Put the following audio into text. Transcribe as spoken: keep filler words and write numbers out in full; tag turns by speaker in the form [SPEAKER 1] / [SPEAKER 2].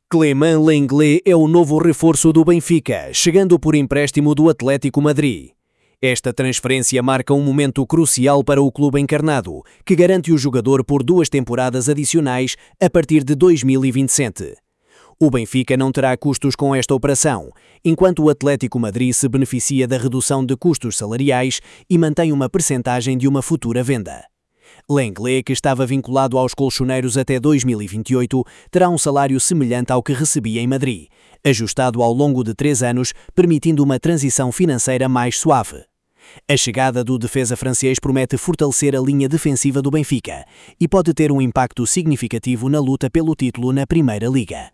[SPEAKER 1] Clément Lenglet é o novo reforço do Benfica, chegando por empréstimo do Atlético Madrid. Esta transferência marca um momento crucial para o clube encarnado, que garante o jogador por duas temporadas adicionais a partir de dois mil e vinte e sete. O Benfica não terá custos com esta operação, enquanto o Atlético Madrid se beneficia da redução de custos salariais e mantém uma percentagem de uma futura venda. Lenglet, que estava vinculado aos colchoneiros até dois mil e vinte e oito, terá um salário semelhante ao que recebia em Madrid, ajustado ao longo de três anos, permitindo uma transição financeira mais suave. A chegada do defesa francês promete fortalecer a linha defensiva do Benfica e pode ter um impacto significativo na luta pelo título na Primeira Liga.